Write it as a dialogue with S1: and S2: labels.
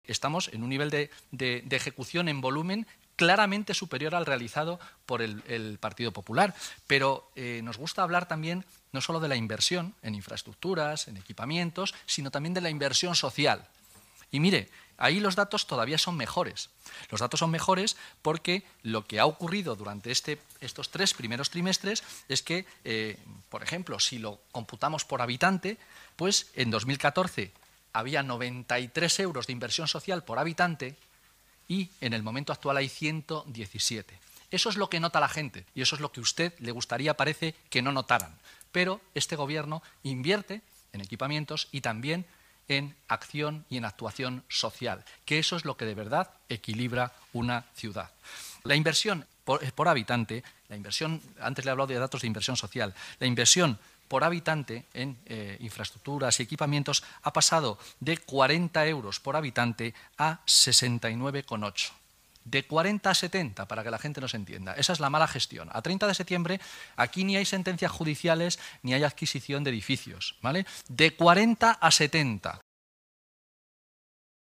S1: Estamos en un nivel de ejecución en volumen claramente superior al realizado por el Partido Popular. Pero nos gusta hablar también no solo de la inversión en infraestructuras, en equipamientos, sino también de la inversión social. Y mire, ahí los datos todavía son mejores. Los datos son mejores porque lo que ha ocurrido durante estos 3 primeros trimestres es que, por ejemplo, si lo computamos por habitante, pues en 2014 había 93 euros de inversión social por habitante y en el momento actual hay 117. Eso es lo que nota la gente y eso es lo que a usted le gustaría, parece, que no notaran. Pero este gobierno invierte en equipamientos y también en acción y en actuación social, que eso es lo que de verdad equilibra una ciudad. La inversión por habitante, antes le he hablado de datos de inversión social, la inversión por habitante en infraestructuras y equipamientos ha pasado de 40 euros por habitante a 69,8. De 40 a 70, para que la gente nos entienda. Esa es la mala gestión. A 30 de septiembre aquí ni hay sentencias judiciales ni hay adquisición de edificios, ¿vale? De 40 a 70.